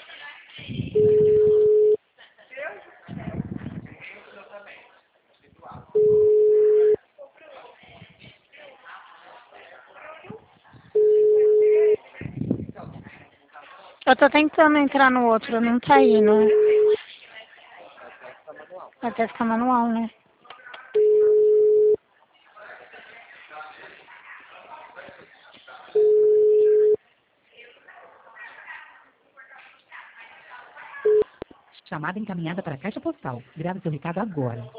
Eu tô tentando entrar no outro, não tá indo. Até ficar manual, né? Chamada encaminhada para a caixa postal. Grave seu recado agora.